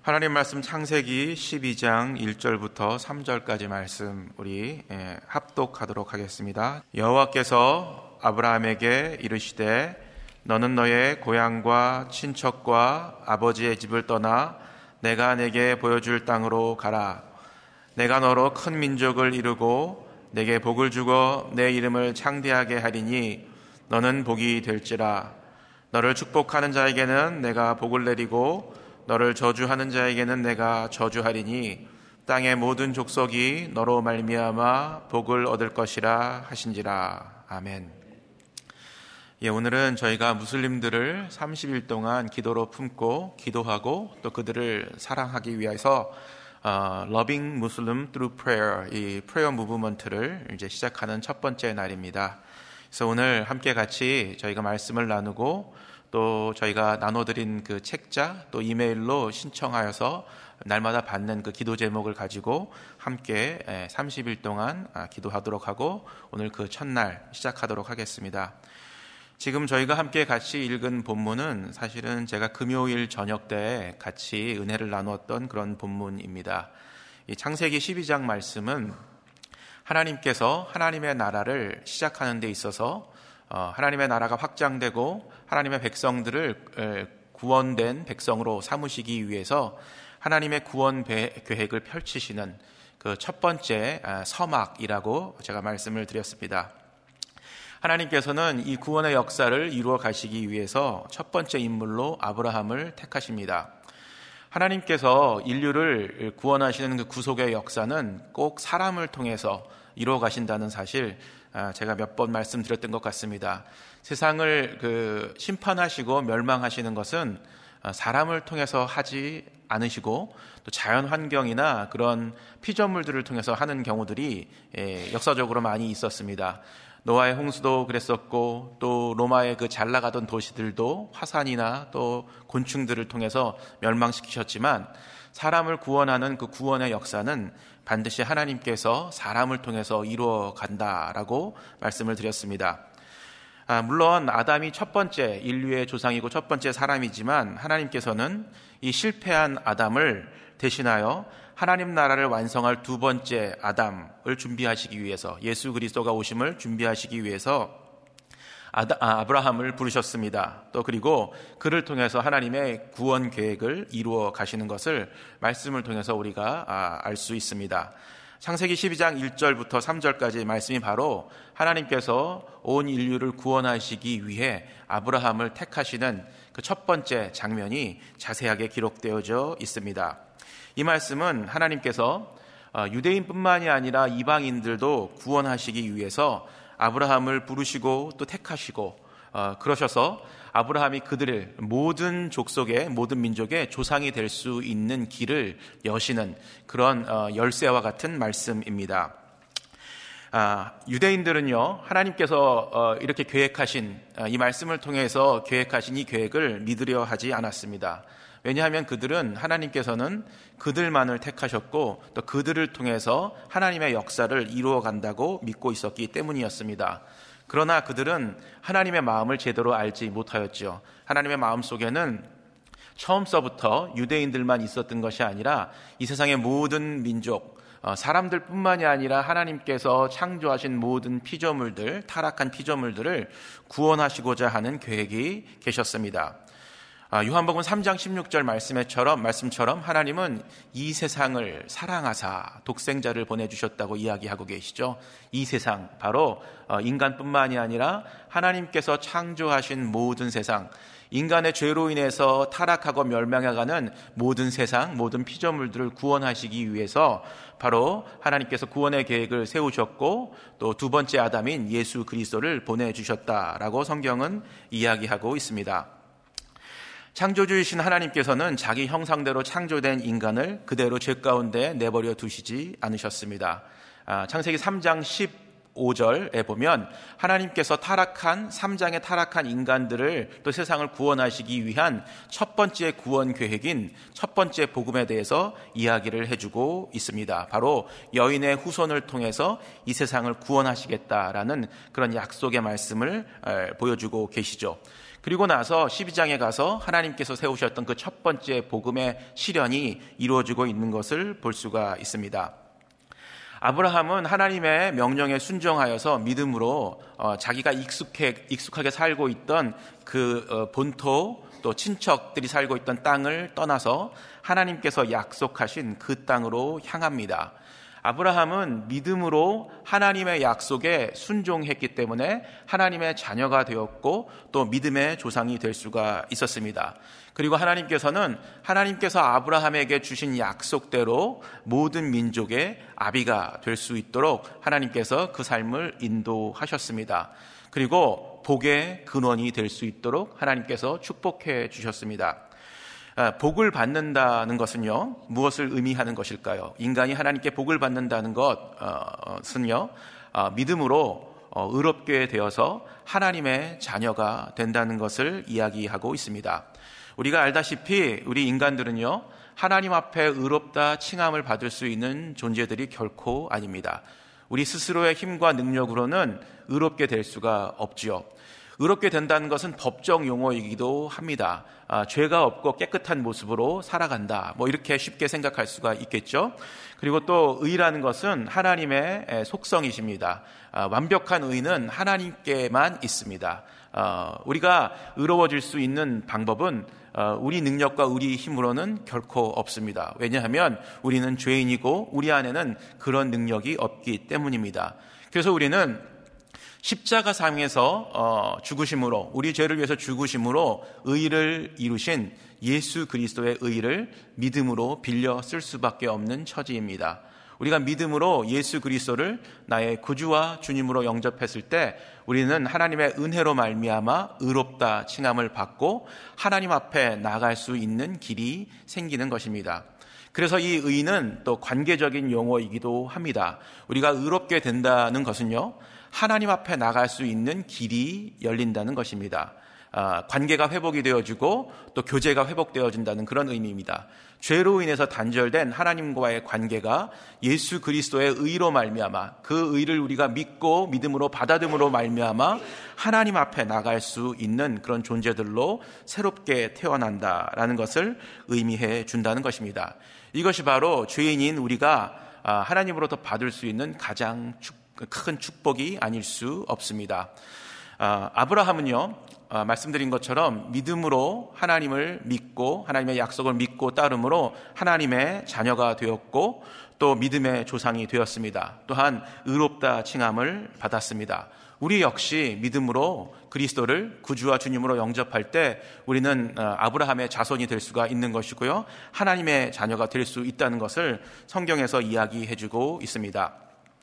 하나님 말씀 창세기 12장 1절부터 3절까지 말씀 우리 합독하도록 하겠습니다. 여호와께서 아브라함에게 이르시되 너는 너의 고향과 친척과 아버지의 집을 떠나 내가 내게 보여줄 땅으로 가라. 내가 너로 큰 민족을 이루고 내게 복을 주고 내 이름을 창대하게 하리니 너는 복이 될지라. 너를 축복하는 자에게는 내가 복을 내리고 너를 저주하는 자에게는 내가 저주하리니 땅의 모든 족속이 너로 말미암아 복을 얻을 것이라 하신지라. 아멘. 오늘은 저희가 무슬림들을 30일 동안 기도로 품고 기도하고 또 그들을 사랑하기 위해서 Loving Muslim Through Prayer, 이 프레어 무브먼트를 이제 시작하는 첫 번째 날입니다. 그래서 오늘 함께 같이 저희가 말씀을 나누고 또 저희가 나눠드린 그 책자 또 이메일로 신청하여서 날마다 받는 그 기도 제목을 가지고 함께 30일 동안 기도하도록 하고 오늘 그 첫날 시작하도록 하겠습니다. 지금 저희가 함께 같이 읽은 본문은 사실은 제가 금요일 저녁 때 같이 은혜를 나누었던 그런 본문입니다. 이 창세기 12장 말씀은 하나님께서 하나님의 나라를 시작하는 데 있어서 하나님의 나라가 확장되고 하나님의 백성들을 구원된 백성으로 삼으시기 위해서 하나님의 구원 계획을 펼치시는 그 첫 번째 서막이라고 제가 말씀을 드렸습니다. 하나님께서는 이 구원의 역사를 이루어 가시기 위해서 첫 번째 인물로 아브라함을 택하십니다. 하나님께서 인류를 구원하시는 그 구속의 역사는 꼭 사람을 통해서 이루어 가신다는 사실 제가 몇 번 말씀드렸던 것 같습니다. 세상을 심판하시고 멸망하시는 것은 사람을 통해서 하지 않으시고 또 자연 환경이나 그런 피조물들을 통해서 하는 경우들이 역사적으로 많이 있었습니다. 노아의 홍수도 그랬었고 또 로마의 그 잘 나가던 도시들도 화산이나 또 곤충들을 통해서 멸망시키셨지만 사람을 구원하는 그 구원의 역사는 반드시 하나님께서 사람을 통해서 이루어 간다라고 말씀을 드렸습니다. 물론 아담이 첫 번째 인류의 조상이고 첫 번째 사람이지만 하나님께서는 이 실패한 아담을 대신하여 하나님 나라를 완성할 두 번째 아담을 준비하시기 위해서 예수 그리스도가 오심을 준비하시기 위해서 아브라함을 부르셨습니다. 또 그리고 그를 통해서 하나님의 구원 계획을 이루어 가시는 것을 말씀을 통해서 우리가 알 수 있습니다. 창세기 12장 1절부터 3절까지 말씀이 바로 하나님께서 온 인류를 구원하시기 위해 아브라함을 택하시는 그 첫 번째 장면이 자세하게 기록되어져 있습니다. 이 말씀은 하나님께서 유대인뿐만이 아니라 이방인들도 구원하시기 위해서 아브라함을 부르시고 또 택하시고 그러셔서 아브라함이 그들을 모든 족속의 모든 민족의 조상이 될 수 있는 길을 여시는 그런 열쇠와 같은 말씀입니다. 유대인들은요 하나님께서 이렇게 계획하신 이 말씀을 통해서 계획하신 이 계획을 믿으려 하지 않았습니다. 왜냐하면 그들은 하나님께서는 그들만을 택하셨고 또 그들을 통해서 하나님의 역사를 이루어 간다고 믿고 있었기 때문이었습니다. 그러나 그들은 하나님의 마음을 제대로 알지 못하였죠. 하나님의 마음 속에는 처음서부터 유대인들만 있었던 것이 아니라 이 세상의 모든 민족, 사람들뿐만이 아니라 하나님께서 창조하신 모든 피조물들, 타락한 피조물들을 구원하시고자 하는 계획이 계셨습니다. 요한복음 3장 16절 말씀처럼 하나님은 이 세상을 사랑하사 독생자를 보내주셨다고 이야기하고 계시죠. 이 세상, 바로 인간뿐만이 아니라 하나님께서 창조하신 모든 세상, 인간의 죄로 인해서 타락하고 멸망해가는 모든 세상, 모든 피조물들을 구원하시기 위해서 바로 하나님께서 구원의 계획을 세우셨고 또 두 번째 아담인 예수 그리스도를 보내주셨다라고 성경은 이야기하고 있습니다. 창조주이신 하나님께서는 자기 형상대로 창조된 인간을 그대로 죄 가운데 내버려 두시지 않으셨습니다. 창세기 3장 15절에 보면 하나님께서 3장의 타락한 인간들을 또 세상을 구원하시기 위한 첫 번째 구원 계획인 첫 번째 복음에 대해서 이야기를 해주고 있습니다. 바로 여인의 후손을 통해서 이 세상을 구원하시겠다라는 그런 약속의 말씀을 보여주고 계시죠. 그리고 나서 12장에 가서 하나님께서 세우셨던 그 첫 번째 복음의 실현이 이루어지고 있는 것을 볼 수가 있습니다. 아브라함은 하나님의 명령에 순종하여서 믿음으로 자기가 익숙하게 살고 있던 그 본토 또 친척들이 살고 있던 땅을 떠나서 하나님께서 약속하신 그 땅으로 향합니다. 아브라함은 믿음으로 하나님의 약속에 순종했기 때문에 하나님의 자녀가 되었고 또 믿음의 조상이 될 수가 있었습니다. 그리고 하나님께서 아브라함에게 주신 약속대로 모든 민족의 아비가 될 수 있도록 하나님께서 그 삶을 인도하셨습니다. 그리고 복의 근원이 될 수 있도록 하나님께서 축복해 주셨습니다. 복을 받는다는 것은요, 무엇을 의미하는 것일까요? 인간이 하나님께 복을 받는다는 것은요, 믿음으로 의롭게 되어서 하나님의 자녀가 된다는 것을 이야기하고 있습니다. 우리가 알다시피 우리 인간들은요, 하나님 앞에 의롭다 칭함을 받을 수 있는 존재들이 결코 아닙니다. 우리 스스로의 힘과 능력으로는 의롭게 될 수가 없지요. 의롭게 된다는 것은 법적 용어이기도 합니다. 죄가 없고 깨끗한 모습으로 살아간다. 이렇게 쉽게 생각할 수가 있겠죠. 그리고 또 의라는 것은 하나님의 속성이십니다. 완벽한 의는 하나님께만 있습니다. 우리가 의로워질 수 있는 방법은 우리 능력과 우리 힘으로는 결코 없습니다. 왜냐하면 우리는 죄인이고 우리 안에는 그런 능력이 없기 때문입니다. 그래서 우리는 십자가 상에서 죽으심으로, 우리 죄를 위해서 죽으심으로 의를 이루신 예수 그리스도의 의를 믿음으로 빌려 쓸 수밖에 없는 처지입니다. 우리가 믿음으로 예수 그리스도를 나의 구주와 주님으로 영접했을 때 우리는 하나님의 은혜로 말미암아 의롭다 칭함을 받고 하나님 앞에 나갈 수 있는 길이 생기는 것입니다. 그래서 이 의는 또 관계적인 용어이기도 합니다. 우리가 의롭게 된다는 것은요, 하나님 앞에 나갈 수 있는 길이 열린다는 것입니다. 관계가 회복이 되어지고 또 교제가 회복되어진다는 그런 의미입니다. 죄로 인해서 단절된 하나님과의 관계가 예수 그리스도의 의로 말미암아, 그 의를 우리가 믿고 믿음으로 받아들임으로 말미암아 하나님 앞에 나갈 수 있는 그런 존재들로 새롭게 태어난다라는 것을 의미해 준다는 것입니다. 이것이 바로 죄인인 우리가 하나님으로부터 받을 수 있는 가장 큰 축복이 아닐 수 없습니다. 아브라함은요, 말씀드린 것처럼 믿음으로 하나님을 믿고 하나님의 약속을 믿고 따름으로 하나님의 자녀가 되었고 또 믿음의 조상이 되었습니다. 또한 의롭다 칭함을 받았습니다. 우리 역시 믿음으로 그리스도를 구주와 주님으로 영접할 때 우리는 아브라함의 자손이 될 수가 있는 것이고요, 하나님의 자녀가 될 수 있다는 것을 성경에서 이야기해주고 있습니다.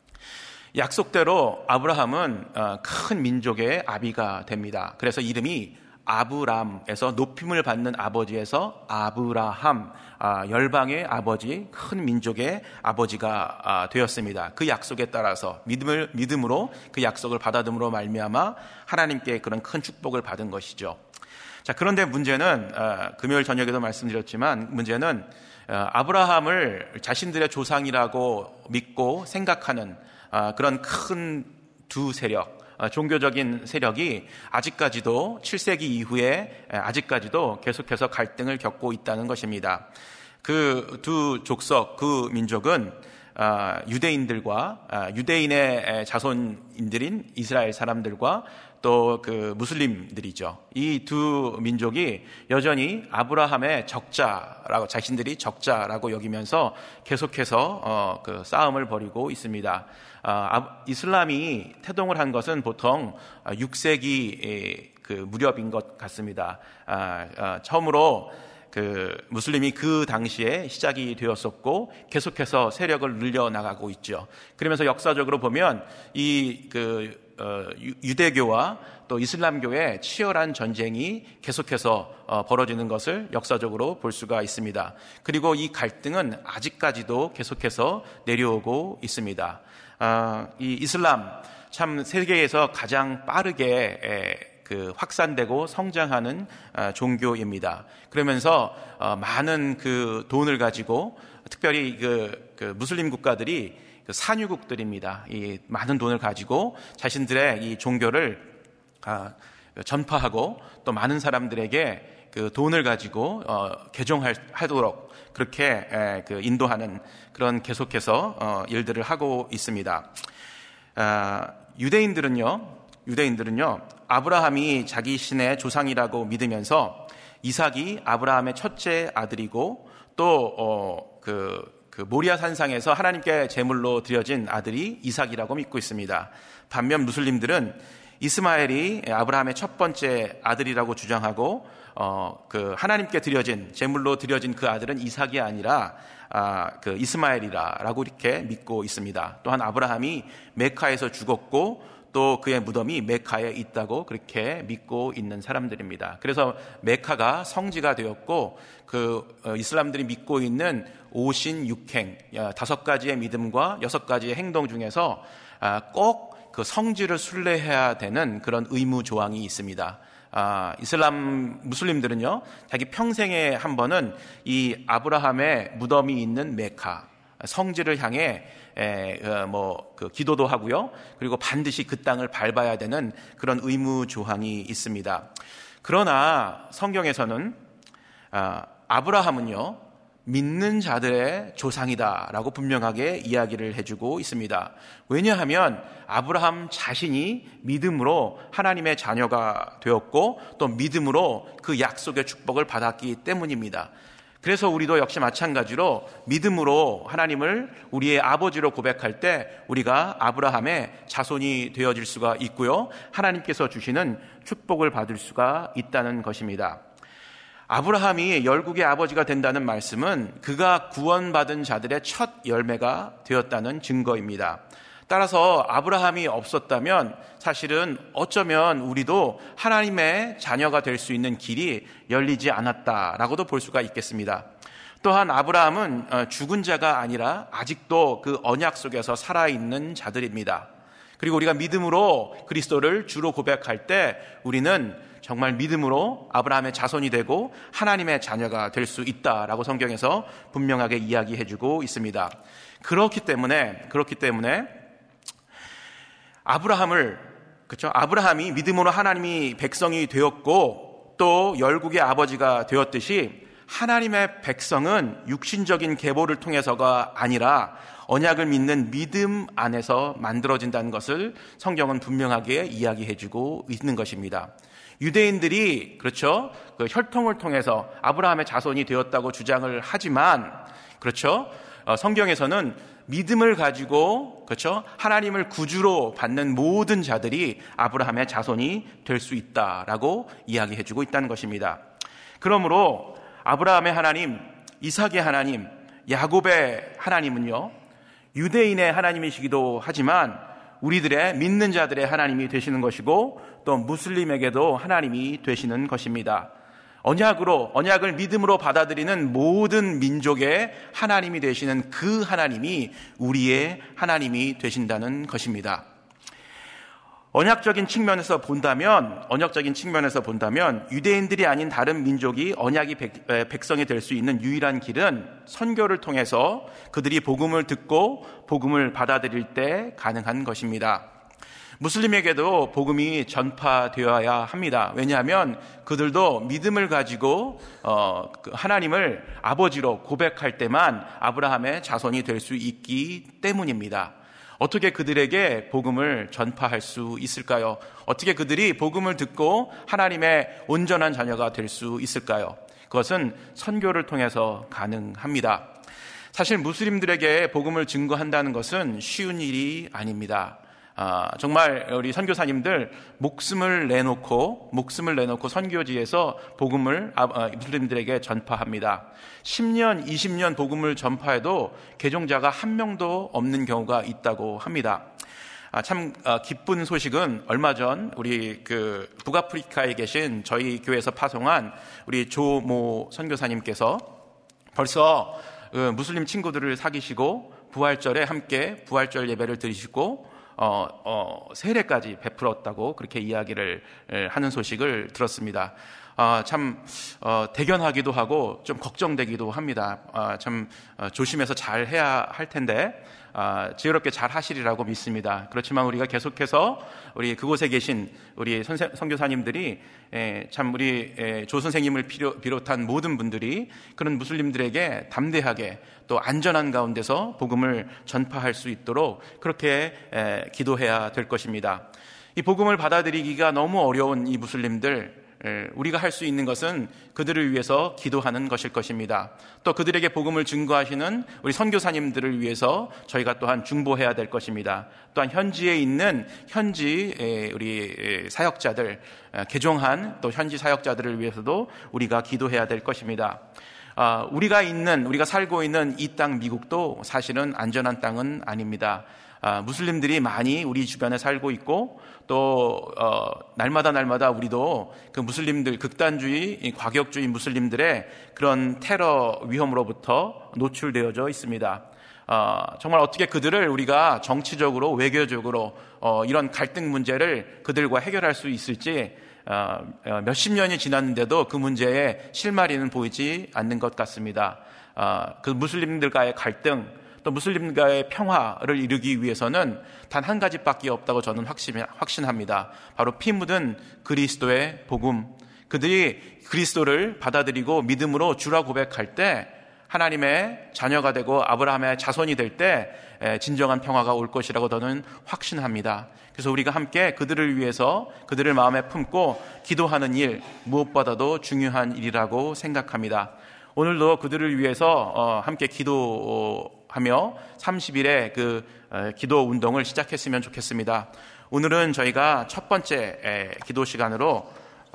약속대로 아브라함은 큰 민족의 아비가 됩니다. 그래서 이름이 아브람에서 높임을 받는 아버지에서 아브라함, 열방의 아버지, 큰 민족의 아버지가 되었습니다. 그 약속에 따라서 믿음으로 그 약속을 받아들임으로 말미암아 하나님께 그런 큰 축복을 받은 것이죠. 자, 그런데 문제는 금요일 저녁에도 말씀드렸지만 문제는 아브라함을 자신들의 조상이라고 믿고 생각하는 그런 큰 두 세력, 종교적인 세력이 아직까지도 7세기 이후에 아직까지도 계속해서 갈등을 겪고 있다는 것입니다. 그 두 족속, 그 민족은 유대인들과 유대인의 자손인들인 이스라엘 사람들과 또 그 무슬림들이죠. 이 두 민족이 여전히 아브라함의 적자라고, 자신들이 적자라고 여기면서 계속해서 그 싸움을 벌이고 있습니다. 이슬람이 태동을 한 것은 보통 6세기 그 무렵인 것 같습니다. 처음으로 그 무슬림이 그 당시에 시작이 되었었고 계속해서 세력을 늘려나가고 있죠. 그러면서 역사적으로 보면 이 유대교와 또 이슬람교의 치열한 전쟁이 계속해서 벌어지는 것을 역사적으로 볼 수가 있습니다. 그리고 이 갈등은 아직까지도 계속해서 내려오고 있습니다. 이 이슬람 참 세계에서 가장 빠르게 확산되고 성장하는 종교입니다. 그러면서 많은 그 돈을 가지고 특별히 그 무슬림 국가들이 산유국들입니다. 이 많은 돈을 가지고 자신들의 이 종교를 전파하고 또 많은 사람들에게 그 돈을 가지고 개종하도록 그렇게 인도하는 그런 계속해서 일들을 하고 있습니다. 유대인들은요 아브라함이 자기 신의 조상이라고 믿으면서 이삭이 아브라함의 첫째 아들이고 또 그 모리아 산상에서 하나님께 제물로 드려진 아들이 이삭이라고 믿고 있습니다. 반면 무슬림들은 이스마엘이 아브라함의 첫 번째 아들이라고 주장하고 그 하나님께 드려진 제물로 드려진 그 아들은 이삭이 아니라 그 이스마엘이라고 이렇게 믿고 있습니다. 또한 아브라함이 메카에서 죽었고 또 그의 무덤이 메카에 있다고 그렇게 믿고 있는 사람들입니다. 그래서 메카가 성지가 되었고 그 이슬람들이 믿고 있는 오신육행 5가지의 믿음과 6가지의 행동 중에서 꼭 그 성지를 순례해야 되는 그런 의무 조항이 있습니다. 이슬람 무슬림들은요 자기 평생에 한 번은 이 아브라함의 무덤이 있는 메카 성지를 향해 기도도 하고요. 그리고 반드시 그 땅을 밟아야 되는 그런 의무 조항이 있습니다. 그러나 성경에서는 아브라함은요 믿는 자들의 조상이다라고 분명하게 이야기를 해주고 있습니다. 왜냐하면 아브라함 자신이 믿음으로 하나님의 자녀가 되었고 또 믿음으로 그 약속의 축복을 받았기 때문입니다. 그래서 우리도 역시 마찬가지로 믿음으로 하나님을 우리의 아버지로 고백할 때 우리가 아브라함의 자손이 되어질 수가 있고요. 하나님께서 주시는 축복을 받을 수가 있다는 것입니다. 아브라함이 열국의 아버지가 된다는 말씀은 그가 구원받은 자들의 첫 열매가 되었다는 증거입니다. 따라서 아브라함이 없었다면 사실은 어쩌면 우리도 하나님의 자녀가 될 수 있는 길이 열리지 않았다라고도 볼 수가 있겠습니다. 또한 아브라함은 죽은 자가 아니라 아직도 그 언약 속에서 살아있는 자들입니다. 그리고 우리가 믿음으로 그리스도를 주로 고백할 때 우리는 정말 믿음으로 아브라함의 자손이 되고 하나님의 자녀가 될 수 있다라고 성경에서 분명하게 이야기해주고 있습니다. 그렇기 때문에 아브라함이 믿음으로 하나님이 백성이 되었고 또 열국의 아버지가 되었듯이 하나님의 백성은 육신적인 계보를 통해서가 아니라 언약을 믿는 믿음 안에서 만들어진다는 것을 성경은 분명하게 이야기해주고 있는 것입니다. 유대인들이 그 혈통을 통해서 아브라함의 자손이 되었다고 주장을 하지만 성경에서는 믿음을 가지고 하나님을 구주로 받는 모든 자들이 아브라함의 자손이 될 수 있다라고 이야기해주고 있다는 것입니다. 그러므로 아브라함의 하나님, 이삭의 하나님, 야곱의 하나님은요 유대인의 하나님이시기도 하지만 우리들의 믿는 자들의 하나님이 되시는 것이고 또 무슬림에게도 하나님이 되시는 것입니다. 언약을 믿음으로 받아들이는 모든 민족의 하나님이 되시는 그 하나님이 우리의 하나님이 되신다는 것입니다. 언약적인 측면에서 본다면 유대인들이 아닌 다른 민족이 언약이 백성이 될 수 있는 유일한 길은 선교를 통해서 그들이 복음을 듣고 복음을 받아들일 때 가능한 것입니다. 무슬림에게도 복음이 전파되어야 합니다. 왜냐하면 그들도 믿음을 가지고 하나님을 아버지로 고백할 때만 아브라함의 자손이 될 수 있기 때문입니다. 어떻게 그들에게 복음을 전파할 수 있을까요? 어떻게 그들이 복음을 듣고 하나님의 온전한 자녀가 될 수 있을까요? 그것은 선교를 통해서 가능합니다. 사실 무슬림들에게 복음을 증거한다는 것은 쉬운 일이 아닙니다. 정말 우리 선교사님들 목숨을 내놓고 선교지에서 복음을 무슬림들에게 전파합니다. 10년, 20년 복음을 전파해도 개종자가 한 명도 없는 경우가 있다고 합니다. 참 기쁜 소식은 얼마 전 우리 북아프리카에 계신 저희 교회에서 파송한 우리 조모 선교사님께서 벌써 무슬림 친구들을 사귀시고 부활절에 함께 부활절 예배를 드리시고 세례까지 베풀었다고 그렇게 이야기를 하는 소식을 들었습니다. 참 대견하기도 하고 좀 걱정되기도 합니다. 참 조심해서 잘 해야 할 텐데 지혜롭게 잘 하시리라고 믿습니다. 그렇지만 우리가 계속해서 우리 그곳에 계신 우리 선교사님들이 참 우리 조 선생님을 비롯한 모든 분들이 그런 무슬림들에게 담대하게 또 안전한 가운데서 복음을 전파할 수 있도록 그렇게 기도해야 될 것입니다. 이 복음을 받아들이기가 너무 어려운 이 무슬림들, 우리가 할 수 있는 것은 그들을 위해서 기도하는 것일 것입니다. 또 그들에게 복음을 증거하시는 우리 선교사님들을 위해서 저희가 또한 중보해야 될 것입니다. 또한 현지에 있는 우리 사역자들, 개종한 또 현지 사역자들을 위해서도 우리가 기도해야 될 것입니다. 우리가 살고 있는 이 땅 미국도 사실은 안전한 땅은 아닙니다. 무슬림들이 많이 우리 주변에 살고 있고 또 날마다 우리도 그 무슬림들, 극단주의, 과격주의 무슬림들의 그런 테러 위험으로부터 노출되어져 있습니다. 정말 어떻게 그들을 우리가 정치적으로, 외교적으로 이런 갈등 문제를 그들과 해결할 수 있을지 몇십 년이 지났는데도 그 문제에 실마리는 보이지 않는 것 같습니다. 그 무슬림들과의 갈등, 또 무슬림과의 평화를 이루기 위해서는 단 한 가지밖에 없다고 저는 확신합니다. 바로 피 묻은 그리스도의 복음. 그들이 그리스도를 받아들이고 믿음으로 주라 고백할 때 하나님의 자녀가 되고 아브라함의 자손이 될 때 진정한 평화가 올 것이라고 저는 확신합니다. 그래서 우리가 함께 그들을 위해서 그들을 마음에 품고 기도하는 일, 무엇보다도 중요한 일이라고 생각합니다. 오늘도 그들을 위해서 함께 기도하며 30일의 그 기도 운동을 시작했으면 좋겠습니다. 오늘은 저희가 첫 번째 기도 시간으로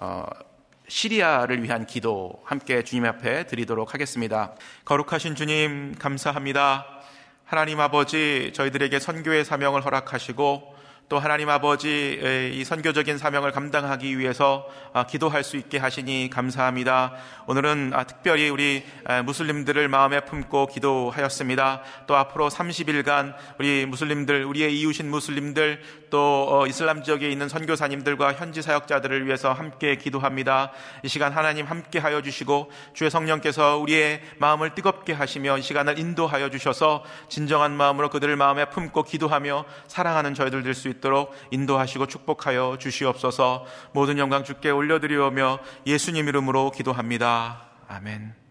시리아를 위한 기도 함께 주님 앞에 드리도록 하겠습니다. 거룩하신 주님 감사합니다. 하나님 아버지, 저희들에게 선교의 사명을 허락하시고 또 하나님 아버지 이 선교적인 사명을 감당하기 위해서 기도할 수 있게 하시니 감사합니다. 오늘은 특별히 우리 무슬림들을 마음에 품고 기도하였습니다. 또 앞으로 30일간 우리 무슬림들, 우리의 이웃인 무슬림들, 또 이슬람 지역에 있는 선교사님들과 현지 사역자들을 위해서 함께 기도합니다. 이 시간 하나님 함께 하여 주시고 주의 성령께서 우리의 마음을 뜨겁게 하시며 이 시간을 인도하여 주셔서 진정한 마음으로 그들을 마음에 품고 기도하며 사랑하는 저희들 될 수 있도록 인도하시고 축복하여 주시옵소서. 모든 영광 주께 올려드리오며 예수님 이름으로 기도합니다. 아멘.